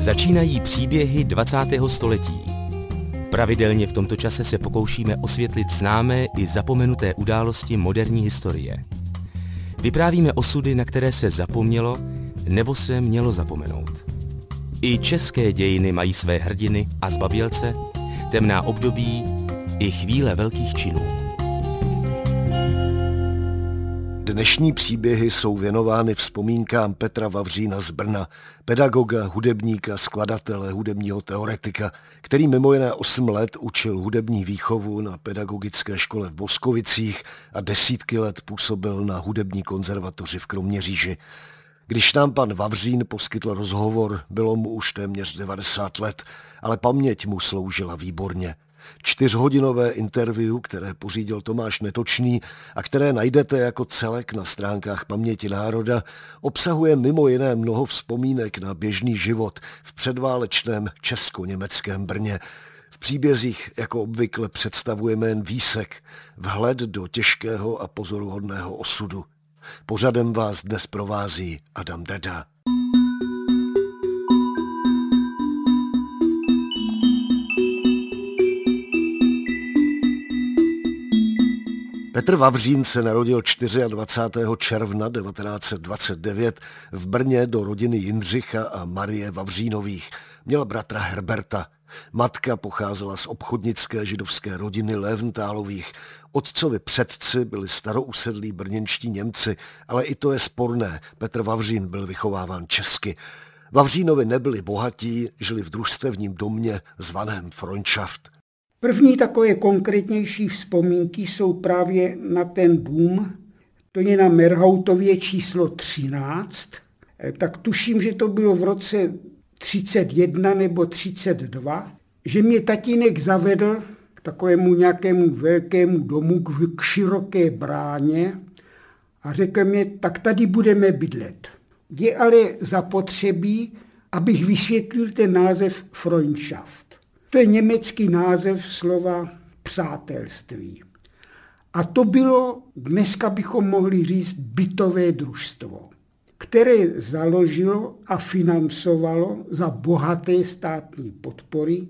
Začínají příběhy 20. století. Pravidelně v tomto čase se pokoušíme osvětlit známé i zapomenuté události moderní historie. Vyprávíme osudy, na které se zapomnělo nebo se mělo zapomenout. I české dějiny mají své hrdiny a zbabělce, temná období i chvíle velkých činů. Dnešní příběhy jsou věnovány vzpomínkám Petra Vavřína z Brna, pedagoga, hudebníka, skladatele, hudebního teoretika, který mimo jiné 8 let učil hudební výchovu na pedagogické škole v Boskovicích a desítky let působil na hudební konzervatoři v Kroměříži. Když nám pan Vavřín poskytl rozhovor, bylo mu už téměř 90 let, ale paměť mu sloužila výborně. 4hodinové interview, které pořídil Tomáš Netočný a které najdete jako celek na stránkách Paměti národa, obsahuje mimo jiné mnoho vzpomínek na běžný život v předválečném česko-německém Brně. V příbězích jako obvykle představujeme jen výsek, vhled do těžkého a pozoruhodného osudu. Pořadem vás dnes provází Adam Dreda. Petr Vavřín se narodil 24. června 1929 v Brně do rodiny Jindřicha a Marie Vavřínových. Měl bratra Herberta. Matka pocházela z obchodnické židovské rodiny Löwentálových. Otcovi předci byli starousedlí brněnští Němci, ale i to je sporné. Petr Vavřín byl vychováván česky. Vavřínovi nebyli bohatí, žili v družstevním domě zvaném Freundschaft. První takové konkrétnější vzpomínky jsou právě na ten dům, to je na Merhautově číslo 13, tak tuším, že to bylo v roce 31 nebo 32, že mě tatínek zavedl k takovému nějakému velkému domu, k široké bráně a řekl mi, tak tady budeme bydlet. Je ale zapotřebí, abych vysvětlil ten název Freundschaft. To je německý název slova přátelství. A to bylo, dneska bychom mohli říct, bytové družstvo, které založilo a financovalo za bohaté státní podpory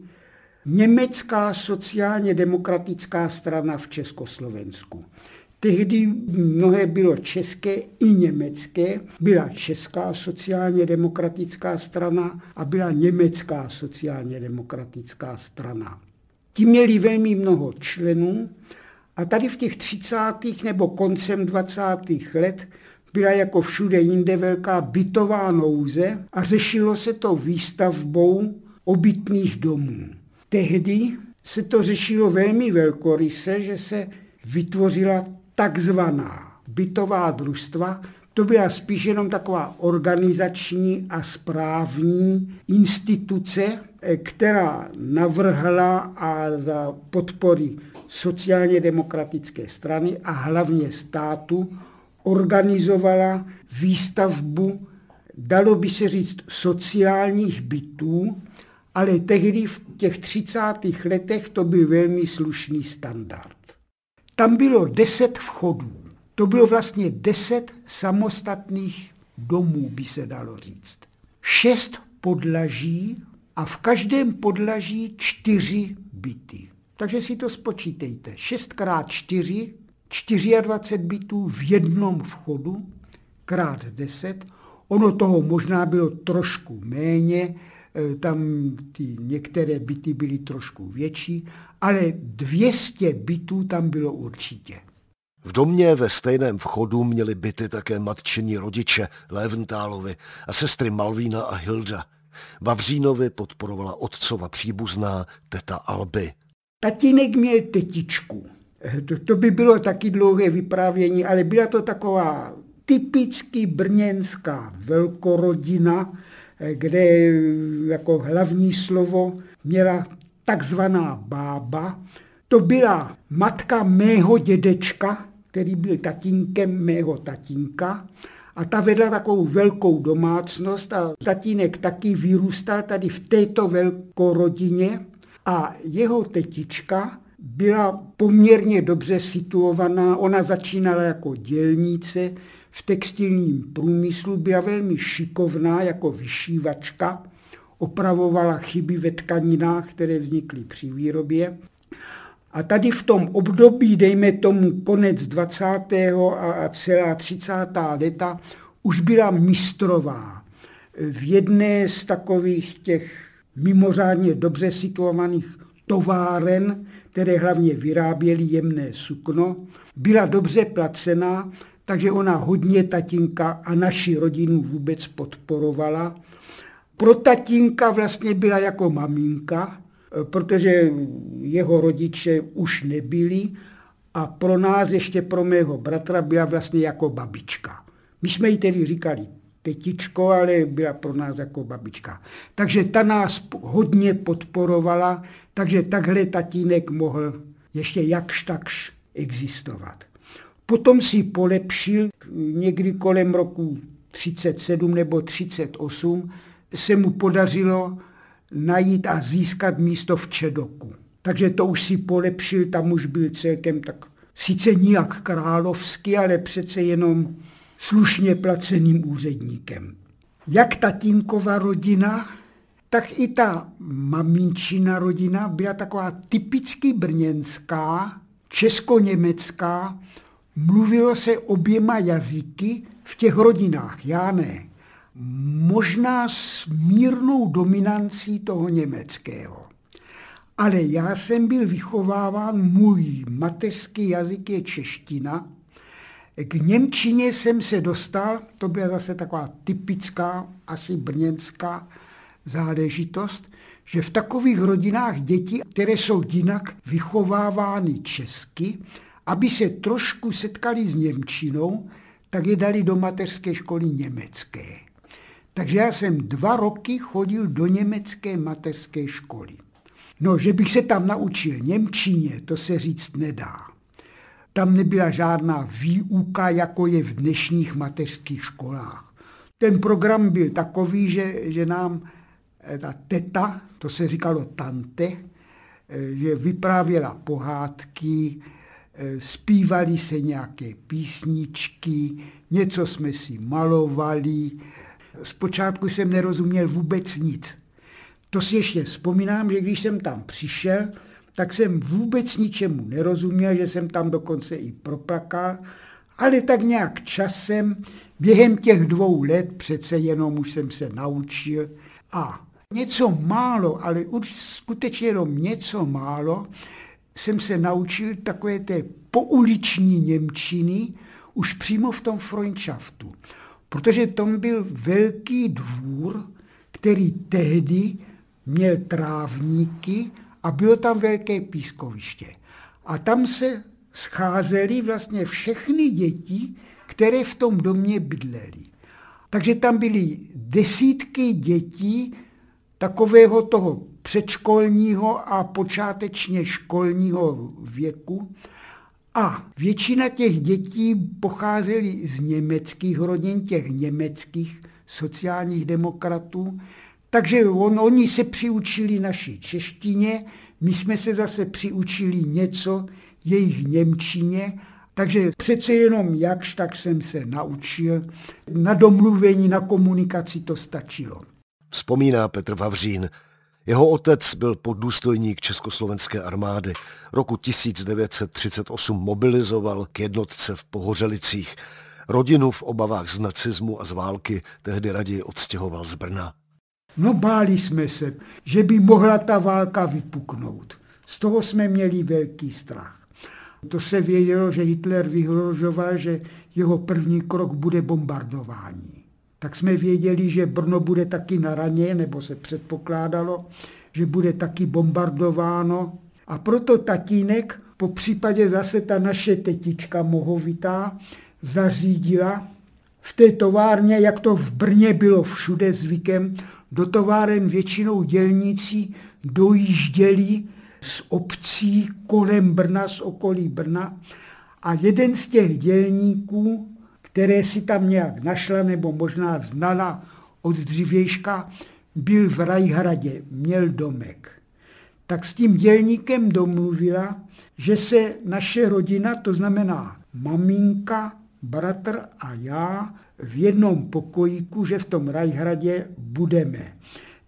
Německá sociálně demokratická strana v Československu. Tehdy mnohé bylo české i německé. Byla Česká sociálně demokratická strana a byla Německá sociálně demokratická strana. Ti měli velmi mnoho členů a tady v těch 30. nebo koncem 20. let byla jako všude jinde velká bytová nouze a řešilo se to výstavbou obytných domů. Tehdy se to řešilo velmi velkoryse, že se vytvořila takzvaná bytová družstva. To byla spíš jenom taková organizační a správní instituce, která navrhla a za podpory sociálně demokratické strany a hlavně státu organizovala výstavbu, dalo by se říct, sociálních bytů, ale tehdy v těch 30. letech to byl velmi slušný standard. Tam bylo 10 vchodů. To bylo vlastně 10 samostatných domů, by se dalo říct. 6 podlaží a v každém podlaží 4 byty. Takže si to spočítejte. 6x4, 24 bytů v jednom vchodu, krát 10. Ono toho možná bylo trošku méně, tam ty některé byty byly trošku větší, ale 200 bytů tam bylo určitě. V domě ve stejném vchodu měli byty také matčini rodiče Löwentálovi a sestry Malvína a Hilda. Vavřínovi podporovala otcova příbuzná teta Alby. Tatínek měl tetičku. To by bylo taky dlouhé vyprávění, ale byla to taková typicky brněnská velkorodina, kde jako hlavní slovo měla takzvaná bába. To byla matka mého dědečka, který byl tatínkem mého tatínka, a ta vedla takovou velkou domácnost a tatínek taky vyrůstal tady v této velkorodině a jeho tetička byla poměrně dobře situovaná. Ona začínala jako dělnice v textilním průmyslu, byla velmi šikovná jako vyšívačka. opravovala chyby ve tkaninách, které vznikly při výrobě. A tady v tom období, dejme tomu konec 20. a celá 30. léta, už byla mistrová. V jedné z takových těch mimořádně dobře situovaných továren, které hlavně vyráběly jemné sukno, byla dobře placená, takže ona hodně tatínka a naši rodinu vůbec podporovala. Pro tatínka vlastně byla jako maminka, protože jeho rodiče už nebyli a pro nás, ještě pro mého bratra, byla vlastně jako babička. My jsme jí tedy říkali tetičko, ale byla pro nás jako babička. Takže ta nás hodně podporovala, takže takhle tatínek mohl ještě jakž takž existovat. Potom si polepšil, někdy kolem roku 37 nebo 38 se mu podařilo najít a získat místo v Čedoku. Takže to už si polepšil, tam už byl celkem tak, sice nijak královský, ale přece jenom slušně placeným úředníkem. Jak tatínkova rodina, tak i ta maminčina rodina byla taková typicky brněnská, česko-německá, mluvilo se oběma jazyky v těch rodinách, já ne. Možná s mírnou dominancí toho německého. Ale já jsem byl vychováván, můj mateřský jazyk je čeština. K němčině jsem se dostal, to byla zase taková typická, asi brněnská záležitost, že v takových rodinách děti, které jsou jinak vychovávány česky, aby se trošku setkali s němčinou, tak je dali do mateřské školy německé. Takže já jsem 2 roky chodil do německé mateřské školy. No, že bych se tam naučil němčině, to se říct nedá. Tam nebyla žádná výuka, jako je v dnešních mateřských školách. Ten program byl takový, že nám ta teta, to se říkalo tante, že vyprávěla pohádky, zpívali se nějaké písničky, něco jsme si malovali. Zpočátku jsem nerozuměl vůbec nic. To si ještě vzpomínám, že když jsem tam přišel, tak jsem vůbec ničemu nerozuměl, že jsem tam dokonce i proplakal, ale tak nějak časem, během těch 2 let přece jenom už jsem se naučil a něco málo, ale už skutečně jenom něco málo, jsem se naučil takové té pouliční němčiny už přímo v tom Freundschaftu. Protože tam byl velký dvůr, který tehdy měl trávníky a bylo tam velké pískoviště. A tam se scházely vlastně všechny děti, které v tom domě bydlely. Takže tam byly desítky dětí takového toho předškolního a počátečně školního věku. A většina těch dětí pocházely z německých rodin, těch německých sociálních demokratů, takže oni se přiučili naší češtině, my jsme se zase přiučili něco jejich němčině, takže přece jenom jakž tak jsem se naučil. Na domluvení, na komunikaci to stačilo. Vzpomíná Petr Vavřín. Jeho otec byl poddůstojník Československé armády. Roku 1938 mobilizoval k jednotce v Pohořelicích. Rodinu v obavách z nacismu a z války tehdy raději odstěhoval z Brna. No báli jsme se, že by mohla ta válka vypuknout. Z toho jsme měli velký strach. To se vědělo, že Hitler vyhrožoval, že jeho první krok bude bombardování. Tak jsme věděli, že Brno bude taky na raně, nebo se předpokládalo, že bude taky bombardováno. A proto tatínek, po případě zase ta naše tetička mohovitá, zařídila v té továrně, jak to v Brně bylo všude zvykem, do továren většinou dělníci dojížděli z obcí kolem Brna, z okolí Brna. A jeden z těch dělníků, které si tam nějak našla nebo možná znala od dřívějška, byl v Rajhradě, měl domek. Tak s tím dělníkem domluvila, že se naše rodina, to znamená maminka, bratr a já, v jednom pokojíku, že v tom Rajhradě budeme.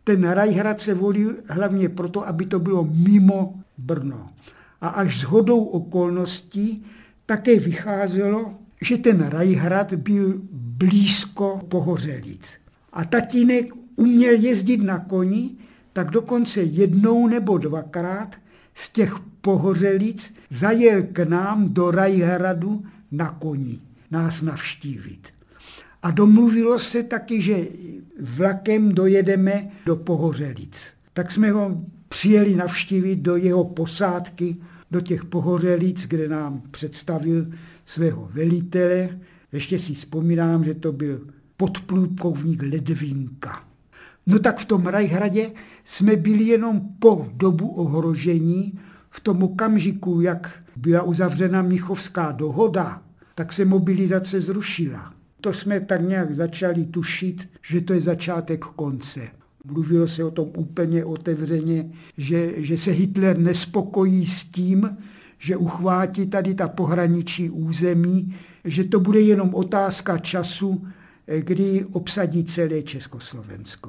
ten Rajhrad se volil hlavně proto, aby to bylo mimo Brno. A až shodou okolností také vycházelo, že ten Rajhrad byl blízko Pohořelic. A tatínek uměl jezdit na koni, tak dokonce jednou nebo dvakrát z těch Pohořelic zajel k nám do Rajhradu na koni nás navštívit. A domluvilo se taky, že vlakem dojedeme do Pohořelic. Tak jsme ho přijeli navštívit do jeho posádky, do těch Pohořelic, kde nám představil svého velitele. Ještě si vzpomínám, že to byl podplukovník Ledvínka. No tak v tom Rajhradě jsme byli jenom po dobu ohrožení. V tom okamžiku, jak byla uzavřena Mnichovská dohoda, tak se mobilizace zrušila. To jsme tak nějak začali tušit, že to je začátek konce. Mluvilo se o tom úplně otevřeně, že se Hitler nespokojí s tím, že uchvátí tady ta pohraničí území, že to bude jenom otázka času, kdy obsadí celé Československo.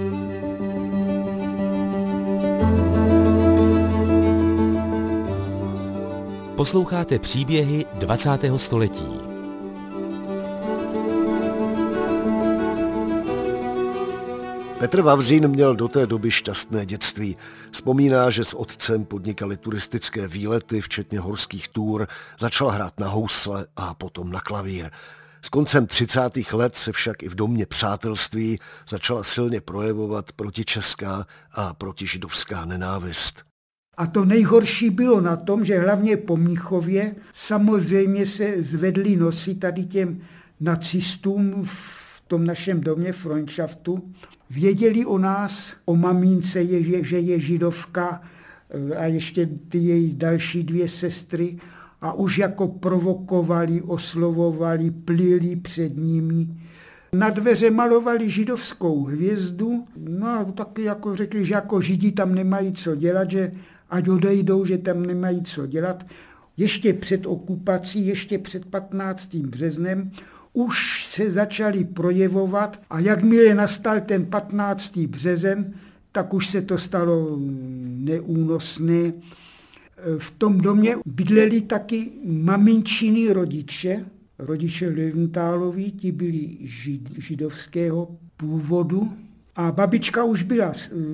Posloucháte příběhy 20. století. Petr Vavřín měl do té doby šťastné dětství. Vzpomíná, že s otcem podnikali turistické výlety, včetně horských tůr, začal hrát na housle a potom na klavír. S koncem 30. let se však i v domě přátelství začala silně projevovat protičeská a protižidovská nenávist. A to nejhorší bylo na tom, že hlavně po Mnichově samozřejmě se zvedly nosy tady těm nacistům v tom našem domě Freundschaftu. Věděli o nás, o mamince, že je židovka a ještě ty její další 2 sestry a už jako provokovali, oslovovali, plili před nimi. Na dveře malovali židovskou hvězdu, no a taky jako řekli, že jako židi tam nemají co dělat, že ať odejdou, že tam nemají co dělat. Ještě před okupací, ještě před 15. březnem už se začali projevovat a jakmile nastal ten 15. březen, tak už se to stalo neúnosné. V tom domě bydleli taky maminčiny rodiče Löwenthalovy, ti byli židovského původu a babička už byla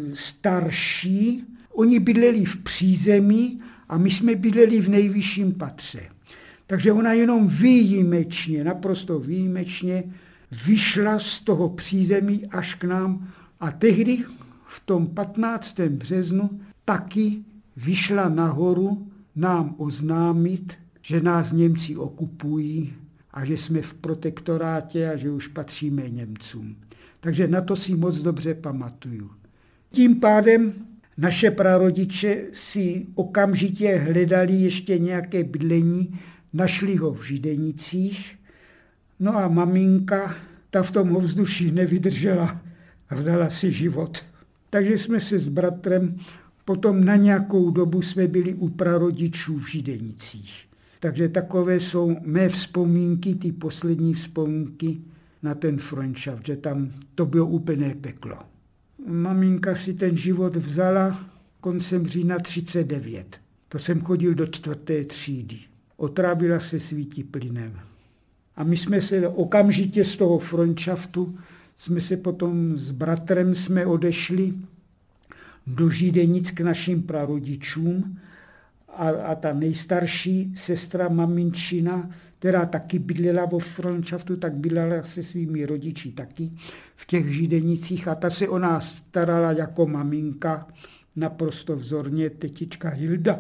starší. Oni bydleli v přízemí a my jsme bydleli v nejvyšším patře. Takže ona jenom výjimečně, naprosto výjimečně vyšla z toho přízemí až k nám a tehdy v tom 15. březnu taky vyšla nahoru nám oznámit, že nás Němci okupují a že jsme v protektorátě a že už patříme Němcům. Takže na to si moc dobře pamatuju. Tím pádem naše prarodiče si okamžitě hledali ještě nějaké bydlení, našli ho v Židenicích, no a maminka, ta v tom ovzduší nevydržela a vzala si život. Takže jsme se s bratrem potom na nějakou dobu jsme byli u prarodičů v Židenicích. Takže takové jsou mé vzpomínky, ty poslední vzpomínky na ten Freundschaft, že tam to bylo úplné peklo. Maminka si ten život vzala koncem října 1939. To jsem chodil do 4. třídy. Otrávila se svítiplynem. A my jsme se okamžitě z toho Freundschaftu, jsme se potom s bratrem jsme odešli do Židenic k našim prarodičům a ta nejstarší sestra maminčina, která taky bydlela vo Freundschaftu, tak bydlela se svými rodiči taky v těch Židenicích a ta se o nás starala jako maminka, naprosto vzorně, tetička Hilda.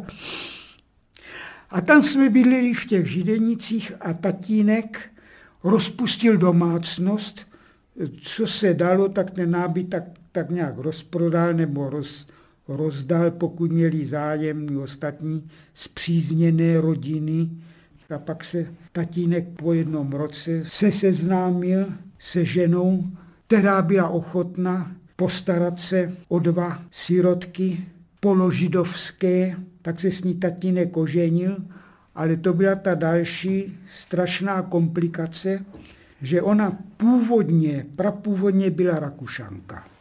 A tam jsme bydleli v těch Židenicích a tatínek rozpustil domácnost, co se dalo, tak ten nábytek tak nějak rozprodal nebo rozdal, pokud měli zájem ostatní spřízněné rodiny. A pak se tatínek po 1 roce se seznámil se ženou, která byla ochotna postarat se o 2 sirotky položidovské, tak se s ní tatínek oženil, ale to byla ta další strašná komplikace, že ona prapůvodně byla Rakušanka.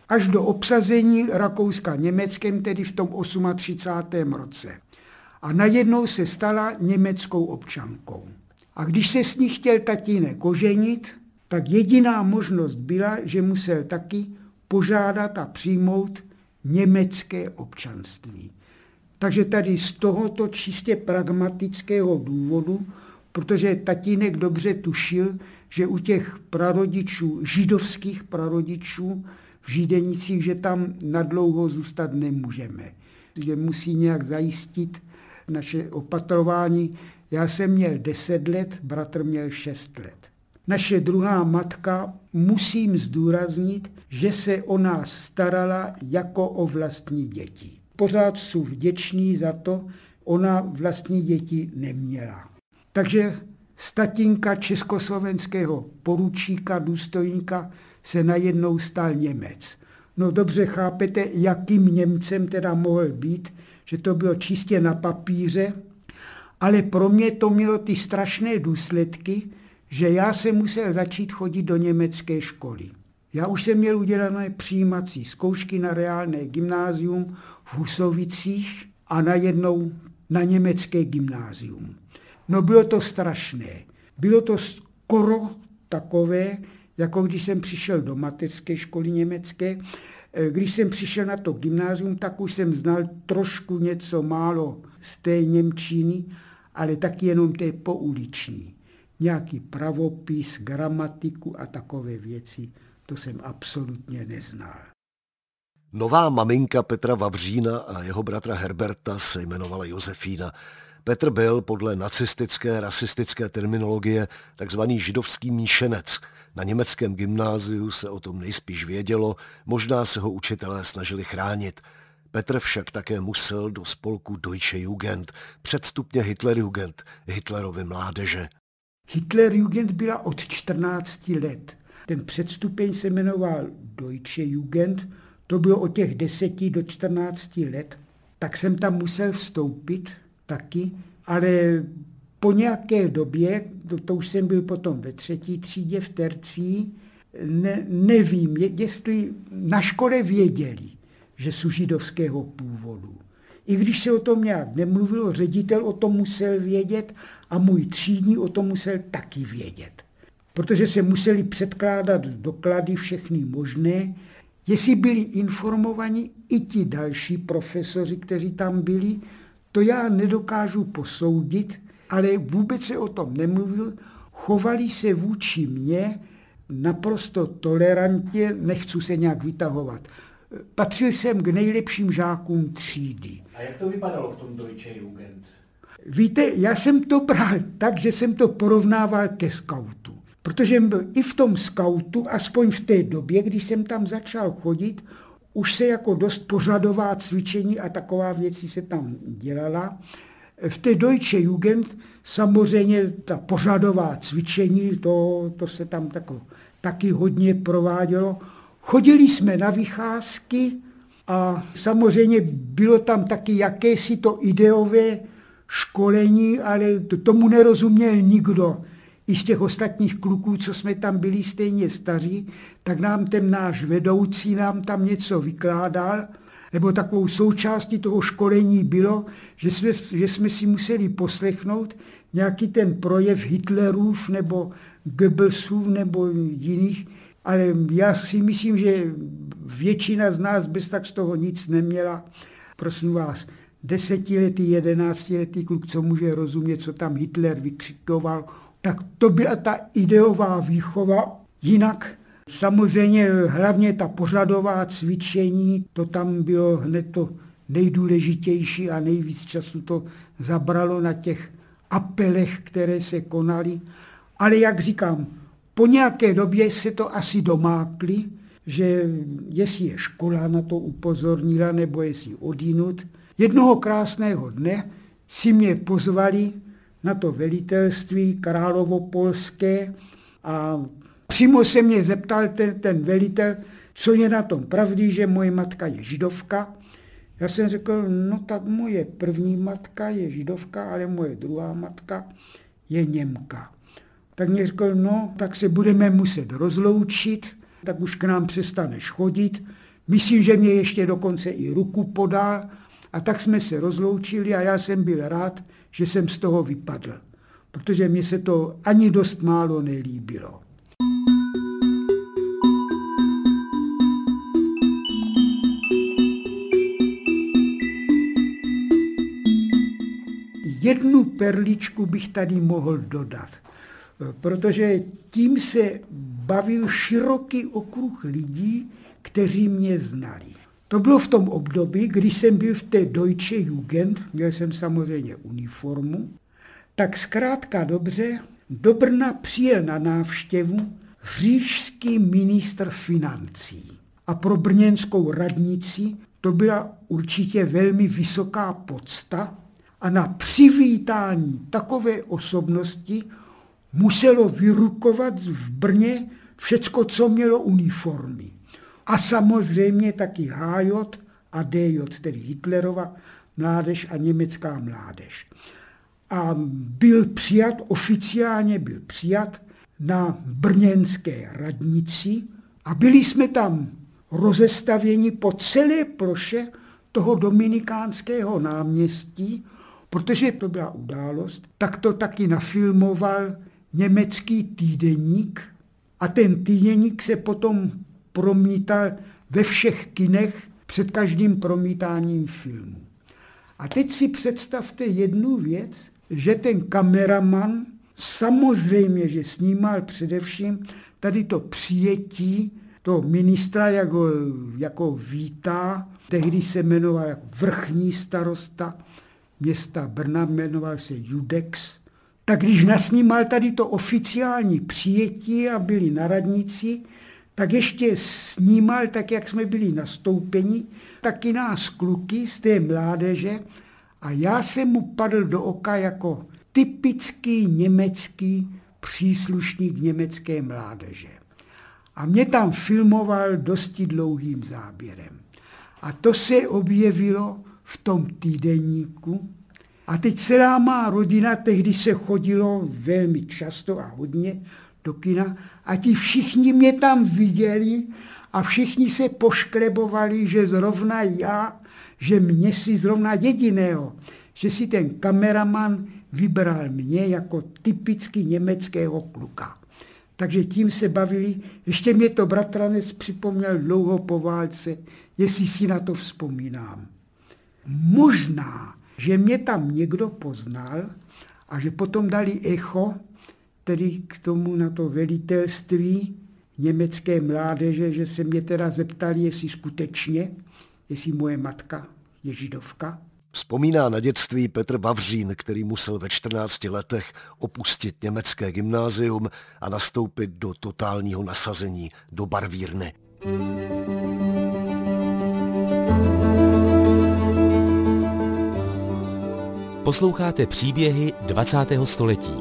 až do obsazení Rakouska Německem, tedy v tom 38. roce. A najednou se stala německou občankou. A když se s ní chtěl tatínek oženit, tak jediná možnost byla, že musel taky požádat a přijmout německé občanství. Takže tady z tohoto čistě pragmatického důvodu, protože tatínek dobře tušil, že u těch prarodičů, židovských prarodičů v Židenicích, že tam nadlouho zůstat nemůžeme. Že musí nějak zajistit naše opatrování. Já jsem měl 10 let, bratr měl 6 let. Naše druhá matka, musím zdůraznit, že se o nás starala jako o vlastní děti. Pořád jsem vděčný za to, ona vlastní děti neměla. Takže z tatínka československého poručíka, důstojníka se najednou stal Němec. No dobře chápete, jakým Němcem teda mohl být, že to bylo čistě na papíře, ale pro mě to mělo ty strašné důsledky, že já jsem musel začít chodit do německé školy. Já už jsem měl udělané přijímací zkoušky na reálné gymnázium v Husovicích a najednou na německé gymnázium. No bylo to strašné. Bylo to skoro takové, jako když jsem přišel do mateřské školy německé. Když jsem přišel na to gymnázium, tak už jsem znal trošku něco málo z té němčiny, ale taky jenom té pouliční. Nějaký pravopis, gramatiku a takové věci, to jsem absolutně neznal. Nová maminka Petra Vavřína a jeho bratra Herberta se jmenovala Josefína. Petr byl podle nacistické, rasistické terminologie takzvaný židovský míšenec. Na německém gymnáziu se o tom nejspíš vědělo, možná se ho učitelé snažili chránit. Petr však také musel do spolku Deutsche Jugend, předstupně Hitlerjugend, Hitlerovy mládeže. Hitlerjugend byla od 14 let. Ten předstupeň se jmenoval Deutsche Jugend, to bylo od těch 10 do 14 let, tak jsem tam musel vstoupit taky, ale po nějaké době, to už jsem byl potom ve 3. třídě v tercii, nevím, jestli na škole věděli, že jsou židovského původu. I když se o tom nějak nemluvilo, ředitel o tom musel vědět a můj třídní o tom musel taky vědět. Protože se museli předkládat doklady všechny možné, jestli byli informovaní i ti další profesoři, kteří tam byli, to já nedokážu posoudit, ale vůbec se o tom nemluvil, chovali se vůči mně naprosto tolerantně, nechci se nějak vytahovat. Patřil jsem k nejlepším žákům třídy. A jak to vypadalo v tom Deutsche Jugend? Víte, já jsem to bral tak, že jsem to porovnával ke skautu. Protože byl i v tom skautu, aspoň v té době, když jsem tam začal chodit, už se jako dost pořadová cvičení a taková věci se tam dělala. V té Deutsche Jugend samozřejmě ta pořadová cvičení, to se tam taky hodně provádělo. Chodili jsme na vycházky a samozřejmě bylo tam taky jakési to ideové školení, ale tomu nerozuměl nikdo. I z těch ostatních kluků, co jsme tam byli stejně staří, tak nám ten náš vedoucí nám tam něco vykládal, nebo takovou součástí toho školení bylo, že jsme si museli poslechnout nějaký ten projev Hitlerův nebo Goebbelsův nebo jiných, ale já si myslím, že většina z nás bez tak z toho nic neměla. Prosím vás, 10letý, 11letý kluk, co může rozumět, co tam Hitler vykřikoval, tak to byla ta ideová výchova. Jinak samozřejmě hlavně ta pořadová cvičení, to tam bylo hned to nejdůležitější a nejvíc času to zabralo na těch apelech, které se konaly. Ale jak říkám, po nějaké době se to asi domákli, že jestli je škola na to upozornila, nebo jestli odinut. Jednoho krásného dne si mě pozvali na to velitelství královopolské a přímo se mě zeptal ten velitel, co je na tom pravdy, že moje matka je židovka. Já jsem řekl, no tak moje první matka je židovka, ale moje druhá matka je Němka. Tak mě řekl, no tak se budeme muset rozloučit, tak už k nám přestaneš chodit, Myslím, že mě ještě dokonce i ruku podal a tak jsme se rozloučili a já jsem byl rád, že jsem z toho vypadl, protože mně se to ani dost málo nelíbilo. Jednu perličku bych tady mohl dodat, protože tím se bavil široký okruh lidí, kteří mě znali. To bylo v tom období, kdy jsem byl v té Deutsche Jugend, měl jsem samozřejmě uniformu, tak zkrátka dobře do Brna přijel na návštěvu říšský ministr financí. A pro brněnskou radnici to byla určitě velmi vysoká pocta a na přivítání takové osobnosti muselo vyrukovat v Brně všecko, co mělo uniformy. A samozřejmě taky HJ a DJ, tedy Hitlerova mládež a německá mládež. A byl přijat, oficiálně byl přijat na brněnské radnici a byli jsme tam rozestavěni po celé ploše toho Dominikánského náměstí, protože to byla událost, tak to taky nafilmoval německý týdeník a ten týdeník se potom promítal ve všech kinech před každým promítáním filmu. A teď si představte jednu věc, že ten kameraman samozřejmě, že snímal především tady to přijetí toho ministra, jako vítá, tehdy se jmenoval jako vrchní starosta města Brna, jmenoval se Judex. Tak když nasnímal tady to oficiální přijetí a byli na radnici, tak ještě snímal, tak jak jsme byli nastoupeni, taky nás kluky z té mládeže a já jsem mu padl do oka jako typický německý příslušník německé mládeže. A mě tam filmoval dosti dlouhým záběrem. A to se objevilo v tom týdeníku. A teď celá má rodina, tehdy se chodilo velmi často a hodně do kina a ti všichni mě tam viděli a všichni se pošklebovali, že zrovna já, že mě si zrovna jediného, že si ten kameraman vybral mě jako typicky německého kluka. Takže tím se bavili. Ještě mě to bratranec připomněl dlouho po válce, jestli si na to vzpomínám. Možná, že mě tam někdo poznal a že potom dali echo, tedy k tomu na to velitelství německé mládeže, že se mě teda zeptali, jestli skutečně, jestli moje matka je židovka. Vzpomíná na dětství Petr Vavřín, který musel ve 14 letech opustit německé gymnázium a nastoupit do totálního nasazení, do barvírny. Posloucháte příběhy 20. století.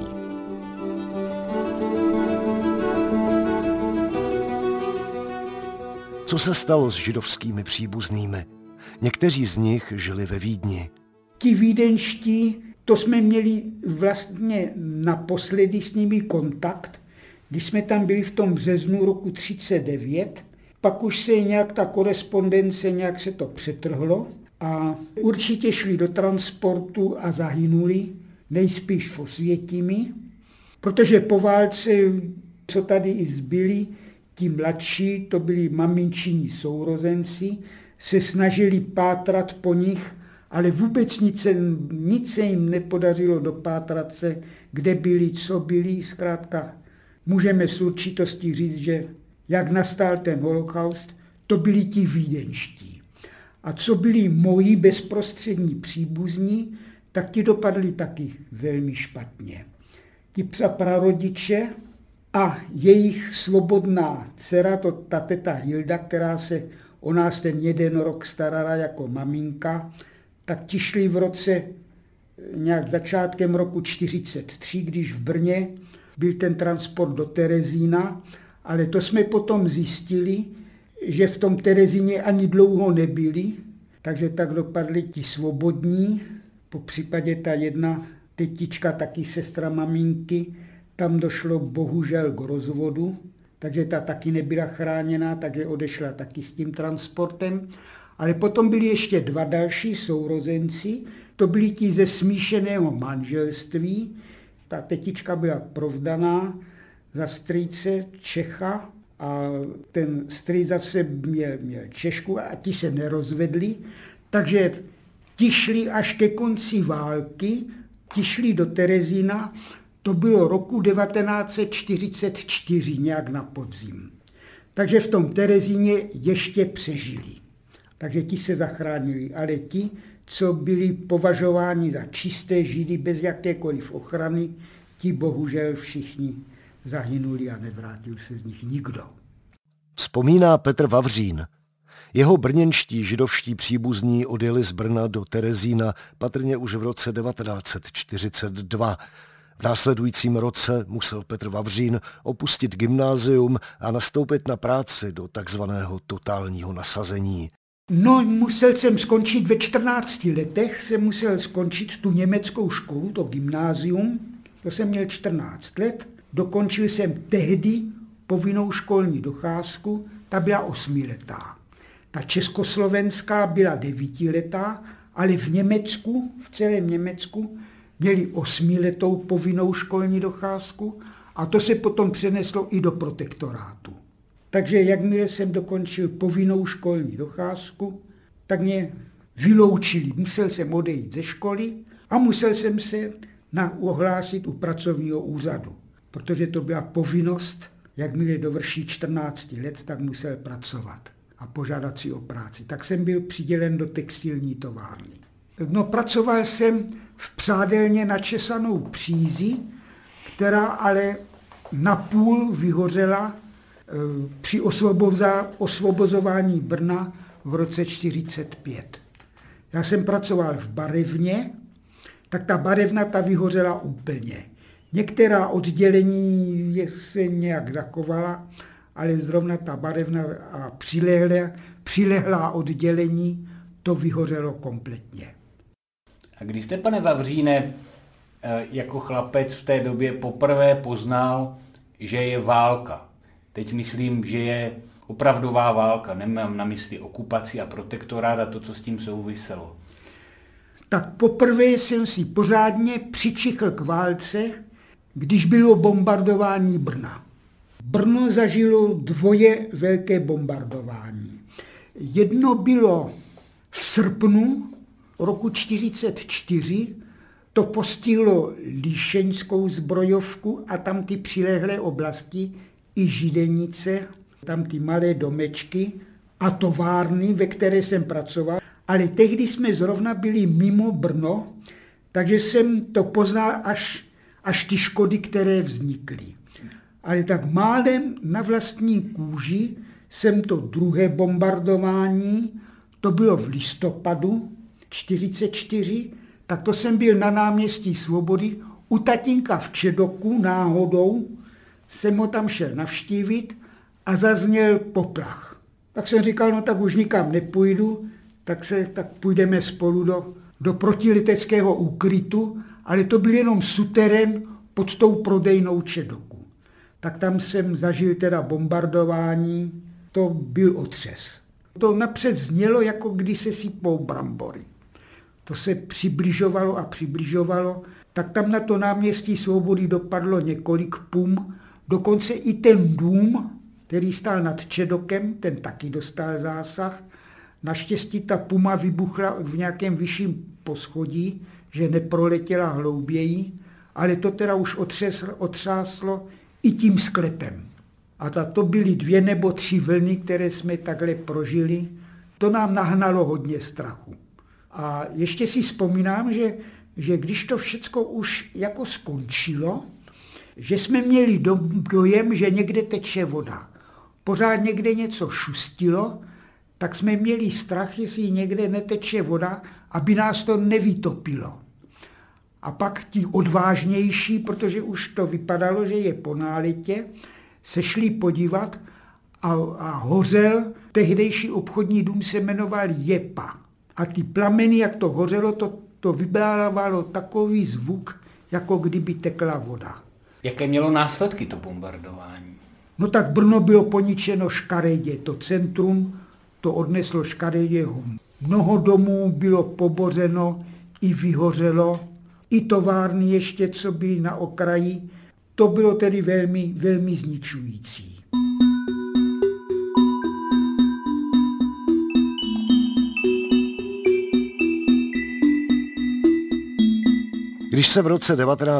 Co se stalo s židovskými příbuznými? Někteří z nich žili ve Vídni. Ti vídeňští, to jsme měli vlastně naposledy s nimi kontakt, když jsme tam byli v tom březnu roku 1939, pak už se nějak ta korespondence, nějak se to přetrhlo a určitě šli do transportu a zahynuli, nejspíš v Osvětimi, protože po válce, co tady i zbyli, ti mladší, to byli maminčini sourozenci, se snažili pátrat po nich, ale vůbec nic se jim nepodařilo dopátrat se, kde byli, co byli. Zkrátka můžeme s určitostí říct, že jak nastal ten holokaust, to byli ti vídeňští. A co byli moji bezprostřední příbuzní, tak ti dopadli taky velmi špatně. Ti prarodiče a jejich svobodná dcera, ta teta Hilda, která se o nás ten 1 rok starala jako maminka, tak ti šli v roce nějak začátkem roku 1943, když v Brně byl ten transport do Terezína, ale to jsme potom zjistili, že v tom Terezíně ani dlouho nebyli, takže tak dopadli ti svobodní, po případě ta jedna tetička, taky sestra maminky, tam došlo bohužel k rozvodu, takže ta taky nebyla chráněná, takže odešla taky s tím transportem. Ale potom byli ještě dva další sourozenci, to byli ti ze smíšeného manželství. Ta tetička byla provdaná za strýce Čecha a ten strýc zase měl Češku a ti se nerozvedli, takže ti šli až ke konci války, ti šli do Terezína, to bylo roku 1944, nějak na podzim. Takže v tom Terezíně ještě přežili. Takže ti se zachránili, ale ti, co byli považováni za čisté Židy bez jakékoliv ochrany, ti bohužel všichni zahynuli a nevrátil se z nich nikdo. Vzpomíná Petr Vavřín. Jeho brněnští židovští příbuzní odjeli z Brna do Terezína patrně už v roce 1942. V následujícím roce musel Petr Vavřín opustit gymnázium a nastoupit na práci do takzvaného totálního nasazení. No, musel jsem skončit ve 14 letech, jsem musel skončit tu německou školu, to gymnázium, to jsem měl 14 let, dokončil jsem tehdy povinnou školní docházku, ta byla 8letá. Ta československá byla 9letá, ale v Německu, v celém Německu, měli 8letou povinnou školní docházku a to se potom přeneslo i do protektorátu. Takže jakmile jsem dokončil povinnou školní docházku, tak mě vyloučili. Musel jsem odejít ze školy a musel jsem se ohlásit u pracovního úřadu, protože to byla povinnost, jakmile dovrší 14 let, tak musel pracovat a požádat si o práci. Tak jsem byl přidělen do textilní továrny. No, pracoval jsem v přádelně načesanou přízi, která ale napůl vyhořela při osvobozování Brna v roce 1945. Já jsem pracoval v barevně, tak ta barevna ta vyhořela úplně. Některá oddělení se nějak zachovala, ale zrovna ta barevna a přilehlá oddělení, to vyhořelo kompletně. A když jste, pane Vavříne, jako chlapec v té době poprvé poznal, že je válka? Teď myslím, že je opravdová válka, nemám na mysli okupaci a protektorát a to, co s tím souviselo. Tak poprvé jsem si pořádně přičichl k válce, když bylo bombardování Brna. Brno zažilo dvoje velké bombardování. Jedno bylo v srpnu roku 1944, to postihlo Líšeňskou zbrojovku a tam ty přilehlé oblasti, i Židenice, tam ty malé domečky a továrny, ve které jsem pracoval. Ale tehdy jsme zrovna byli mimo Brno, takže jsem to poznal až ty škody, které vznikly. Ale tak málem na vlastní kůži jsem to druhé bombardování, to bylo v listopadu 1944, tak to jsem byl na náměstí Svobody u tatínka v Čedoku náhodou, jsem ho tam šel navštívit a zazněl poplach. Tak jsem říkal, no tak už nikam nepůjdu, tak půjdeme spolu do protileteckého úkrytu, ale to byl jenom suterén pod tou prodejnou Čedoku. Tak tam jsem zažil teda bombardování, to byl otřes. To napřed znělo, jako když se sypou brambory. To se přibližovalo a přibližovalo, tak tam na to náměstí Svobody dopadlo několik pum, dokonce i ten dům, který stál nad Čedokem, ten taky dostal zásah. Naštěstí ta puma vybuchla v nějakém vyšším poschodí, že neproletěla hlouběji, ale to teda už otřáslo i tím sklepem. A to byly 2 nebo 3 vlny, které jsme takhle prožili. To nám nahnalo hodně strachu. A ještě si vzpomínám, že když to všecko už jako skončilo, že jsme měli dojem, že někde teče voda. Pořád někde něco šustilo, tak jsme měli strach, jestli někde neteče voda, aby nás to nevytopilo. A pak ti odvážnější, protože už to vypadalo, že je po náletě, se šli podívat a hořel, tehdejší obchodní dům se jmenoval Jepa. A ty plameny, jak to hořelo, to vydávalo takový zvuk, jako kdyby tekla voda. Jaké mělo následky to bombardování? No tak Brno bylo poničeno škaredě, to centrum to odneslo škaredě. Mnoho domů bylo pobořeno i vyhořelo, i továrny ještě, co byly na okraji. To bylo tedy velmi, velmi zničující. Když se v roce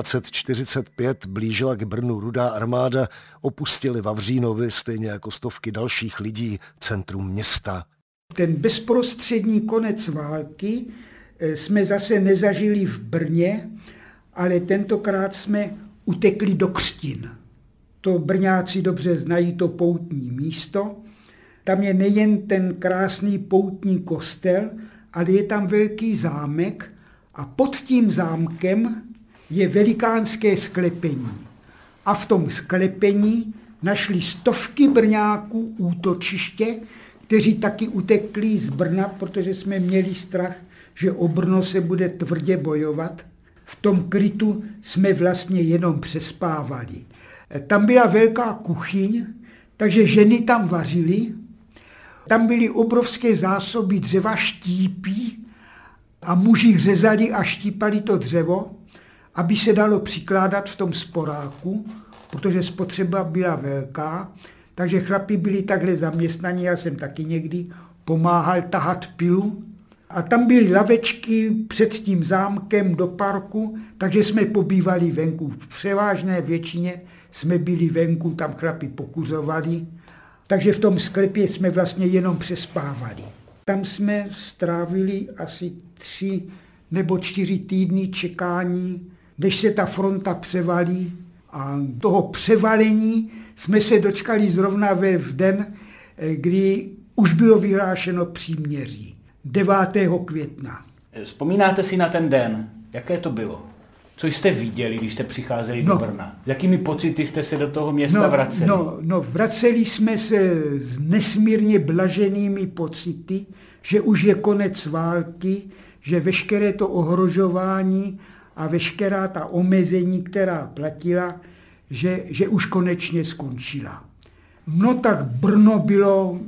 1945 blížila k Brnu Rudá armáda, opustili Vavřínovi stejně jako stovky dalších lidí centrum města. Ten bezprostřední konec války jsme zase nezažili v Brně, ale tentokrát jsme utekli do Křtin. To Brňáci dobře znají, to poutní místo. Tam je nejen ten krásný poutní kostel, ale je tam velký zámek a pod tím zámkem je velikánské sklepení. A v tom sklepení našli stovky Brňáků útočiště, kteří taky utekli z Brna, protože jsme měli strach, že o Brno se bude tvrdě bojovat. V tom krytu jsme vlastně jenom přespávali. Tam byla velká kuchyň, takže ženy tam vařily. Tam byly obrovské zásoby dřeva, štípí a muži řezali a štípali to dřevo, aby se dalo přikládat v tom sporáku, protože spotřeba byla velká. Takže chlapi byli takhle zaměstnaní, já jsem taky někdy pomáhal tahat pilu. A tam byly lavečky před tím zámkem do parku, takže jsme pobývali venku. V převážné většině jsme byli venku, tam chlapi pokuřovali. Takže v tom sklepě jsme vlastně jenom přespávali. Tam jsme strávili asi 3 nebo 4 týdny čekání, než se ta fronta převalí. A toho převalení jsme se dočkali zrovna v den, kdy už bylo vyhlášeno příměří. 9. května. Vzpomínáte si na ten den? Jaké to bylo? Co jste viděli, když jste přicházeli do Brna? S jakými pocity jste se do toho města vraceli? Vraceli jsme se s nesmírně blaženými pocity, že už je konec války, že veškeré to ohrožování a veškerá ta omezení, která platila, že už konečně skončila. No tak Brno bylo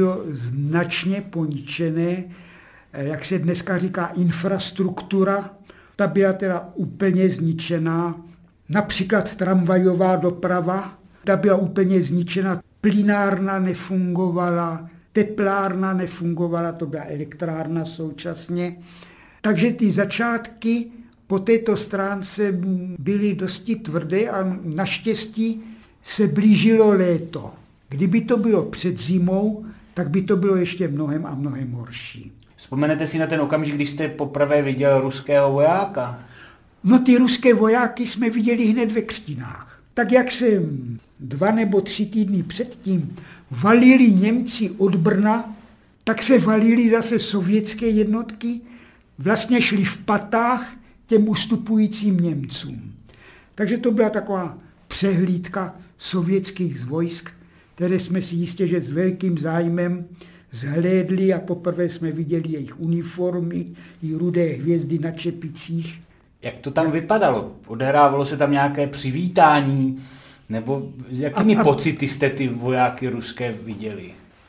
značně poničené, jak se dneska říká, infrastruktura, ta byla teda úplně zničená. Například tramvajová doprava, ta byla úplně zničena, plynárna nefungovala, teplárna nefungovala, to byla elektrárna současně. Takže ty začátky po této stránce byly dosti tvrdé a naštěstí se blížilo léto. Kdyby to bylo před zimou, tak by to bylo ještě mnohem a mnohem horší. Vzpomenete si na ten okamžik, když jste poprvé viděl ruského vojáka? No ty ruské vojáky jsme viděli hned ve Křtinách. Tak jak se 2 nebo 3 týdny předtím valili Němci od Brna, tak se valili zase sovětské jednotky, vlastně šli v patách těm ustupujícím Němcům. Takže to byla taková přehlídka sovětských vojsk, které jsme si jistě, že s velkým zájmem zhlédli a poprvé jsme viděli jejich uniformy i rudé hvězdy na čepicích. Jak to tam vypadalo? Odehrávalo se tam nějaké přivítání? Nebo s jakými pocity jste ty vojáky ruské viděli?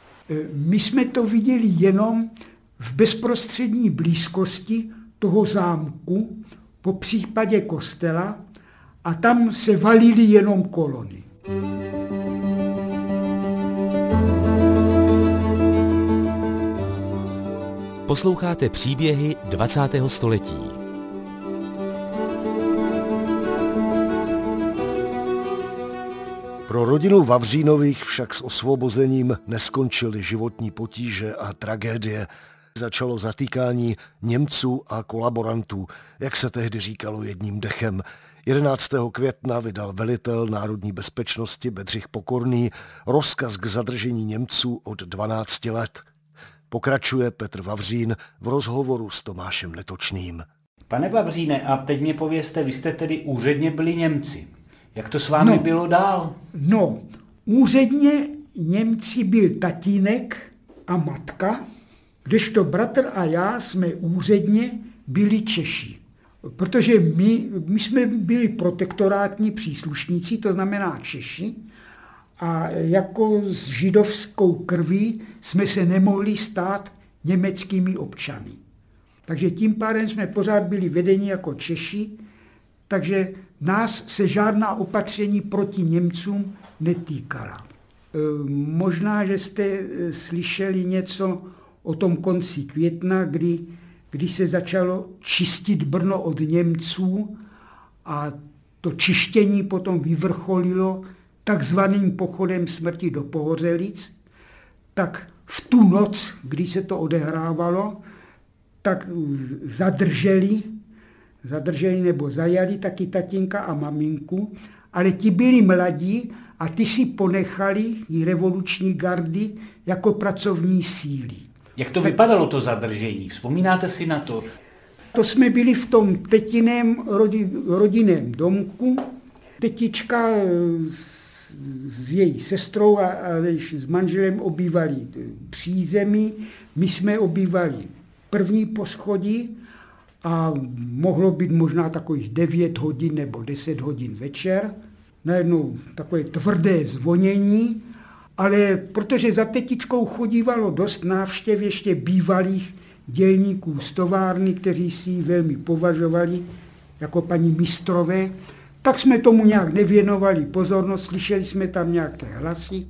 My jsme to viděli jenom v bezprostřední blízkosti toho zámku, po případě kostela, a tam se valily jenom kolony. Posloucháte příběhy 20. století. Pro rodinu Vavřínových však s osvobozením neskončily životní potíže a tragédie. Začalo zatýkání Němců a kolaborantů, jak se tehdy říkalo jedním dechem. 11. května vydal velitel národní bezpečnosti Bedřich Pokorný rozkaz k zadržení Němců od 12 let. Pokračuje Petr Vavřín v rozhovoru s Tomášem Letočným. Pane Vavříne, a teď mě povězte, vy jste tedy úředně byli Němci. Jak to s vámi bylo dál? No, úředně Němci byl tatínek a matka, kdežto bratr a já jsme úředně byli Češi. Protože my jsme byli protektorátní příslušníci, to znamená Češi, a jako s židovskou krví jsme se nemohli stát německými občany. Takže tím pádem jsme pořád byli vedeni jako Češi, takže nás se žádná opatření proti Němcům netýkala. Možná, že jste slyšeli něco o tom konci května, kdy se začalo čistit Brno od Němců a to čištění potom vyvrcholilo takzvaným pochodem smrti do Pohořelic, tak v tu noc, kdy se to odehrávalo, tak zadrželi nebo zajali taky tatínka a maminku, ale ti byli mladí a ty si ponechali revoluční gardy jako pracovní síly. Jak to vypadalo, to zadržení? Vzpomínáte si na to? To jsme byli v tom tetiném rodinném domku. Tetička s její sestrou a s manželem obývali přízemí, my jsme obývali první poschodí a mohlo být možná takových 9 hodin nebo 10 hodin večer. Najednou takové tvrdé zvonění, ale protože za tetičkou chodívalo dost návštěv ještě bývalých dělníků z továrny, kteří si ji velmi považovali jako paní mistrové, tak jsme tomu nějak nevěnovali pozornost, slyšeli jsme tam nějaké hlasy,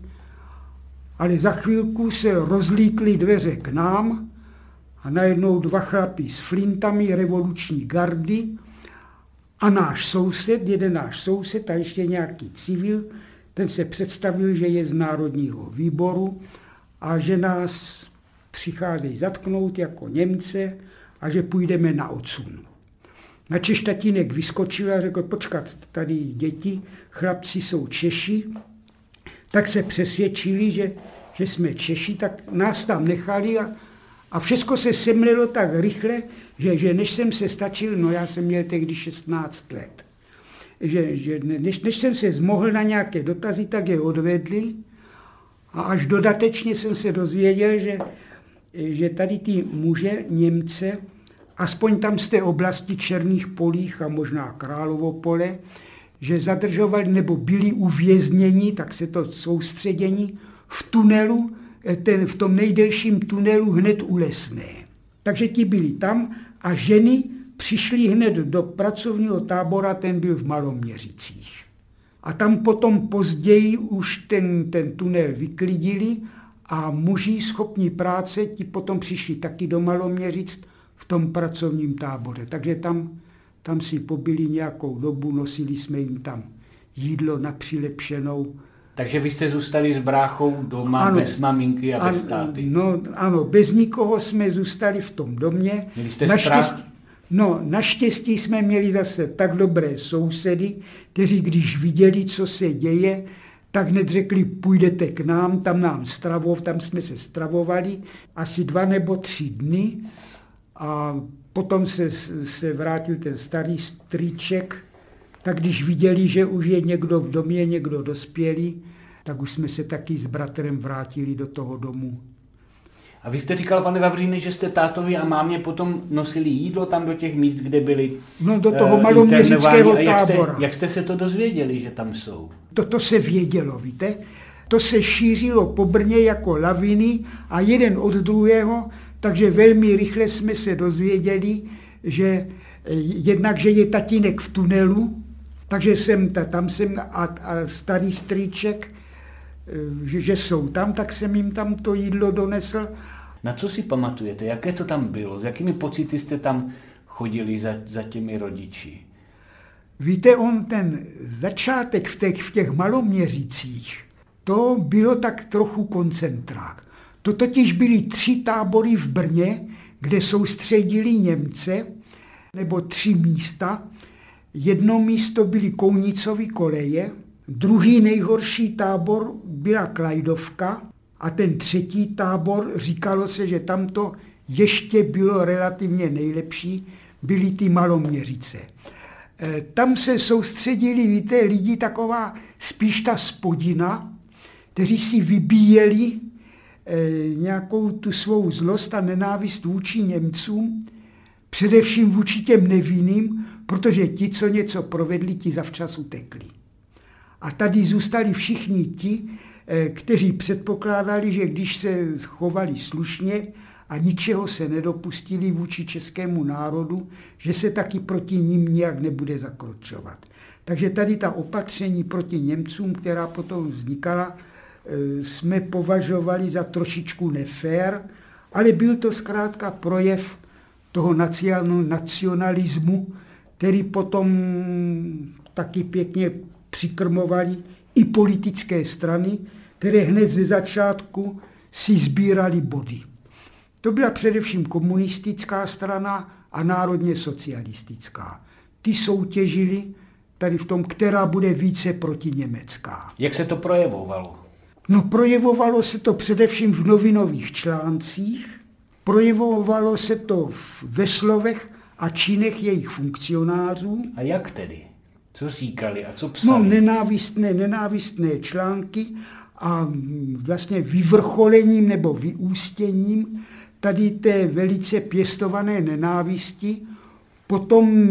ale za chvilku se rozlítly dveře k nám a najednou 2 chlapi s flintami revoluční gardy a jeden náš soused a ještě nějaký civil, ten se představil, že je z Národního výboru a že nás přicházejí zatknout jako Němce a že půjdeme na odsun. Načež tatínek vyskočil a řekl, počkat, tady děti, chlapci jsou Češi, tak se přesvědčili, že jsme Češi, tak nás tam nechali a všechno se semlilo tak rychle, že než jsem se stačil, no já jsem měl tehdy 16 let, že než jsem se zmohl na nějaké dotazy, tak je odvedli a až dodatečně jsem se dozvěděl, že tady ty muže, Němce, aspoň tam z té oblasti Černých polích a možná Královo pole, že zadržovali nebo byli uvězněni, tak se to soustředění v tunelu, v tom nejdelším tunelu hned u Lesné. Takže ti byli tam a ženy přišli hned do pracovního tábora, ten byl v Maloměřicích. A tam potom později už ten tunel vyklidili a muži schopní práce, ti potom přišli taky do Maloměřic v tom pracovním táboře. Takže tam si pobyli nějakou dobu, nosili jsme jim tam jídlo na přilepšenou. Takže vy jste zůstali s bráchou doma, ano, bez maminky a bez táty? No ano, bez nikoho jsme zůstali v tom domě. Měli jste strach? No, naštěstí jsme měli zase tak dobré sousedy, kteří když viděli, co se děje, tak hned řekli, půjdete k nám, tam jsme se stravovali asi 2 nebo 3 dny a potom se vrátil ten starý strýček, tak když viděli, že už je někdo v domě, někdo dospělý, tak už jsme se taky s bratrem vrátili do toho domu. A vy jste říkal, pane Vavříne, že jste tátovi a mámě potom nosili jídlo tam do těch míst, kde byli no do toho maloměřického tábora. Jak jste se to dozvěděli, že tam jsou? To se vědělo, víte? To se šířilo po Brně jako laviny a jeden od druhého, takže velmi rychle jsme se dozvěděli, že jednak, že je tatínek v tunelu, takže tam jsem a starý strýček, že jsou tam, tak jsem jim tam to jídlo donesl. Na co si pamatujete? Jaké to tam bylo? S jakými pocity jste tam chodili za těmi rodiči? Víte, ten začátek v těch Maloměřicích, to bylo tak trochu koncentrák. To totiž byly 3 tábory v Brně, kde soustředili Němce, nebo 3 místa. Jedno místo byly Kounicovy koleje, druhý nejhorší tábor byla Klajdovka a ten 3. tábor, říkalo se, že tamto ještě bylo relativně nejlepší, byly ty Maloměřice. Tam se soustředili, víte, lidi taková spíš ta spodina, kteří si vybíjeli nějakou tu svou zlost a nenávist vůči Němcům, především vůči těm nevinným, protože ti, co něco provedli, ti zavčas utekli. A tady zůstali všichni ti, kteří předpokládali, že když se chovali slušně a ničeho se nedopustili vůči českému národu, že se taky proti nim nijak nebude zakročovat. Takže tady ta opatření proti Němcům, která potom vznikala, jsme považovali za trošičku nefér, ale byl to zkrátka projev toho nacionalismu, který potom taky pěkně přikrmovali i politické strany, které hned ze začátku si sbírali body. To byla především komunistická strana a národně socialistická. Ty soutěžili tady v tom, která bude více protiněmecká. Jak se to projevovalo? No, projevovalo se to především v novinových článcích, projevovalo se to ve slovech a činech jejich funkcionářů. A jak tedy? Co říkali a co psali? No, nenávistné články a vlastně vyvrcholením nebo vyústěním tady té velice pěstované nenávisti potom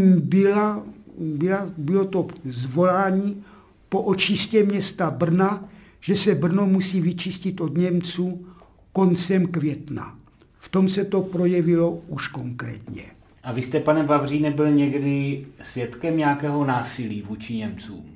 bylo to zvolání po očistě města Brna, že se Brno musí vyčistit od Němců koncem května. V tom se to projevilo už konkrétně. A vy jste, pane Vavříne, byl někdy svědkem nějakého násilí vůči Němcům?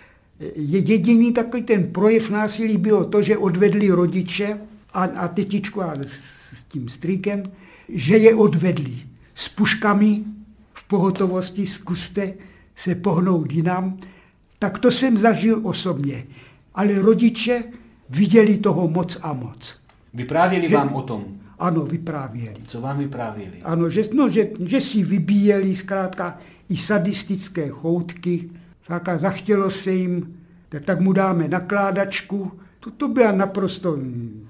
Jediný takový ten projev násilí bylo to, že odvedli rodiče a tetičku a s tím strýkem, že je odvedli s puškami v pohotovosti, zkuste se pohnout jinam. Tak to jsem zažil osobně. Ale rodiče viděli toho moc a moc. Vyprávěli vám o tom? Ano, vyprávěli. Co vám vyprávěli? Ano, že si vybíjeli zkrátka i sadistické choutky, zachtělo se jim, tak mu dáme nakládačku. To byla naprosto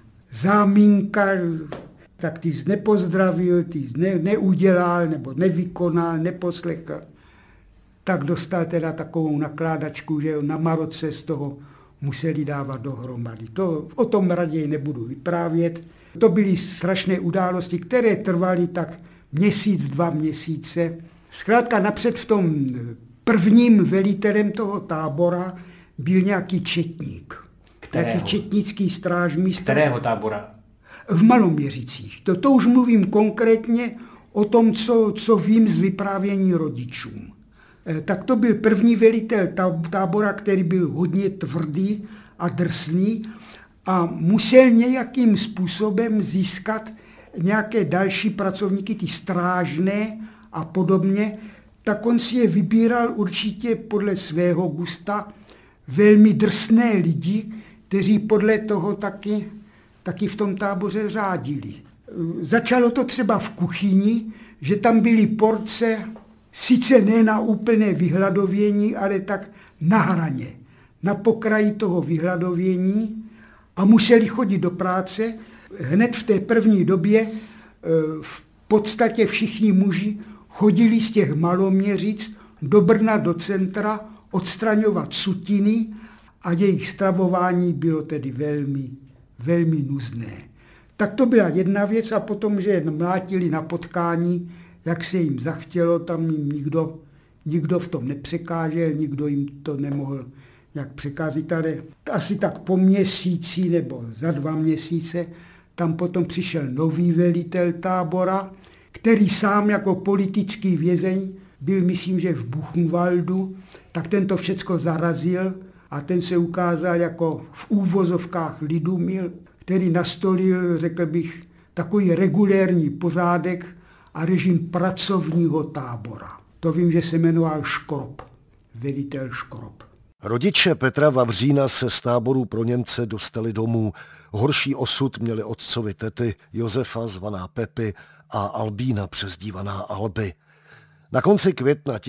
zámínka, tak ty jsi nepozdravil, ty jsi neudělal, nebo nevykonal, neposlechl. Tak dostal teda takovou nakládačku, že na Maroce z toho museli dávat dohromady. O tom raději nebudu vyprávět. To byly strašné události, které trvaly tak měsíc, 2 měsíce. Zkrátka napřed v tom prvním velitelem toho tábora byl nějaký četník. Kterého? Nějaký četnický strážmístr. Kterého tábora? V Maloměřicích. To už mluvím konkrétně o tom, co vím z vyprávění rodičům. Tak to byl první velitel tábora, který byl hodně tvrdý a drsný a musel nějakým způsobem získat nějaké další pracovníky, ty strážné a podobně, tak on si je vybíral určitě podle svého gusta velmi drsné lidi, kteří podle toho taky v tom táboře řádili. Začalo to třeba v kuchyni, že tam byly porce, sice ne na úplné vyhladovění, ale tak na hraně, na pokraji toho vyhladovění a museli chodit do práce. Hned v té první době v podstatě všichni muži chodili z těch Maloměřic do Brna, do centra, odstraňovat sutiny a jejich stravování bylo tedy velmi, velmi nuzné. Tak to byla jedna věc a potom, že je mlátili na potkání, jak se jim zachtělo, tam jim nikdo v tom nepřekážel, nikdo jim to nemohl nějak překázat, ale asi tak po měsíci nebo za 2 měsíce tam potom přišel nový velitel tábora, který sám jako politický vězeň byl, myslím, že v Buchenwaldu, tak ten to všecko zarazil a ten se ukázal jako v úvozovkách lidumil, který nastolil, řekl bych, takový regulérní pořádek a režim pracovního tábora. To vím, že se jmenoval Škrob, velitel Škrob. Rodiče Petra Vavřína se z táboru pro Němce dostali domů. Horší osud měli otcovi tety Josefa, zvaná Pepy, a Albína, přezdívaná Alby. Na konci května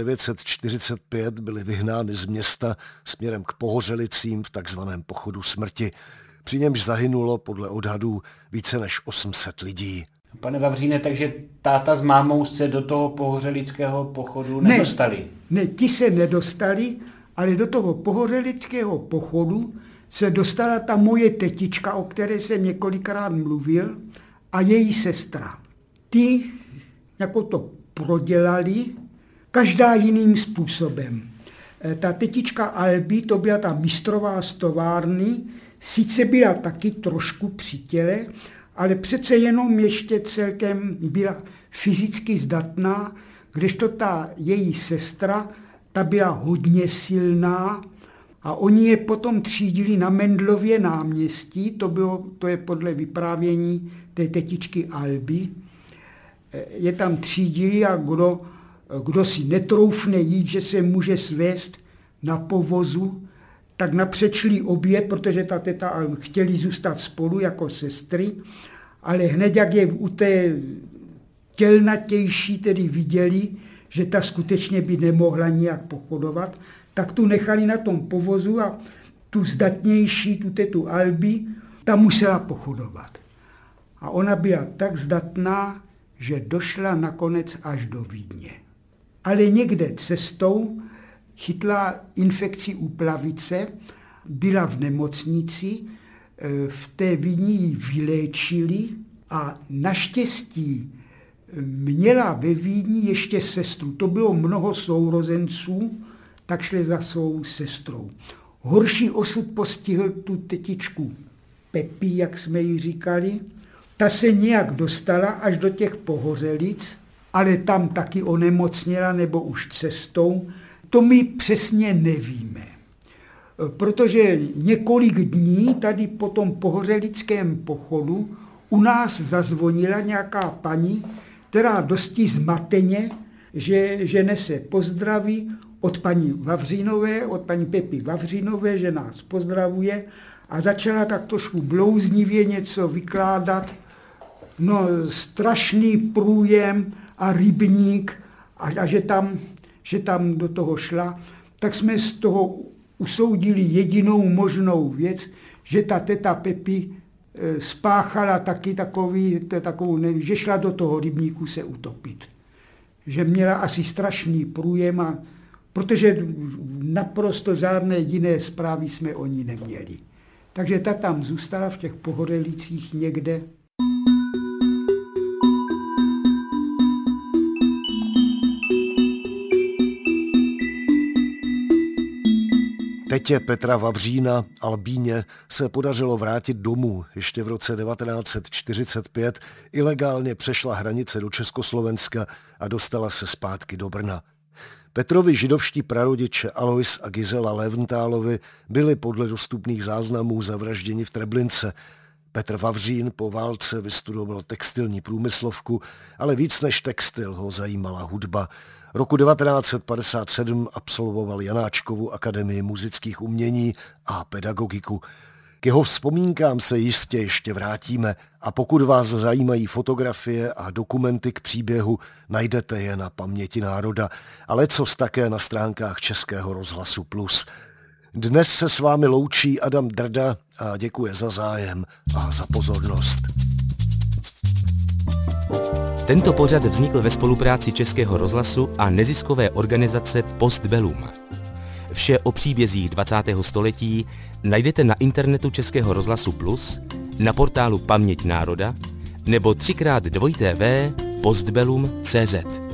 1945 byly vyhnány z města směrem k Pohořelicím v takzvaném pochodu smrti. Při němž zahynulo podle odhadů více než 800 lidí. Pane Vavříne, takže táta s mámou se do toho pohořelického pochodu nedostali? Ne, ti se nedostali, ale do toho pohořelického pochodu se dostala ta moje tetička, o které jsem několikrát mluvil, a její sestra. Ty jako to prodělali, každá jiným způsobem. Ta tetička Alby, to byla ta mistrová z továrny, sice byla taky trošku při těle, ale přece jenom ještě celkem byla fyzicky zdatná, kdežto ta její sestra, ta byla hodně silná a oni je potom třídili na Mendlově náměstí, to je podle vyprávění té tetičky Alby. Je tam třídili a kdo si netroufne jít, že se může svést na povozu, tak napřečli obě, protože ta teta Alby chtěli zůstat spolu jako sestry, ale hned jak je u té tělnatější tedy viděli, že ta skutečně by nemohla nijak pochodovat, tak tu nechali na tom povozu a tu zdatnější, tu tetu Alby, ta musela pochodovat. A ona byla tak zdatná, že došla nakonec až do Vídně. Ale někde cestou chytla infekci úplavice, byla v nemocnici, v té Vídni ji vyléčili a naštěstí měla ve Vídni ještě sestru. To bylo mnoho sourozenců, tak šli za svou sestrou. Horší osud postihl tu tetičku Pepi, jak jsme jí říkali. Ta se nějak dostala až do těch Pohořelic, ale tam taky onemocněla nebo už cestou. To my přesně nevíme. Protože několik dní tady po tom pohořelickém pochodu u nás zazvonila nějaká paní, která dosti zmateně, že nese pozdraví od paní Vavřínové, od paní Pepy Vavřínové, že nás pozdravuje a začala tak trošku blouznivě něco vykládat. No, strašný průjem a rybník a že tam do toho šla, tak jsme z toho usoudili jedinou možnou věc, že ta teta Pepi spáchala taky takovou, že šla do toho rybníku se utopit. Že měla asi strašný průjem, protože naprosto žádné jiné zprávy jsme o ní neměli. Takže ta tam zůstala v těch Pohořelicích někde. Tetě Petra Vavřína, Albíně, se podařilo vrátit domů. Ještě v roce 1945 ilegálně přešla hranice do Československa a dostala se zpátky do Brna. Petrovi židovští prarodiče Alois a Gizela Levntálovi byli podle dostupných záznamů zavražděni v Treblince. Petr Vavřín po válce vystudoval textilní průmyslovku, ale víc než textil ho zajímala hudba. Roku 1957 absolvoval Janáčkovu akademii muzických umění a pedagogiku. K jeho vzpomínkám se jistě ještě vrátíme a pokud vás zajímají fotografie a dokumenty k příběhu, najdete je na Paměti národa, ale lecos také na stránkách Českého rozhlasu Plus. Dnes se s vámi loučí Adam Drda a děkuje za zájem a za pozornost. Tento pořad vznikl ve spolupráci Českého rozhlasu a neziskové organizace Postbellum. Vše o příbězích 20. století najdete na internetu Českého rozhlasu Plus, na portálu Paměť národa nebo 3x2 postbellum.cz.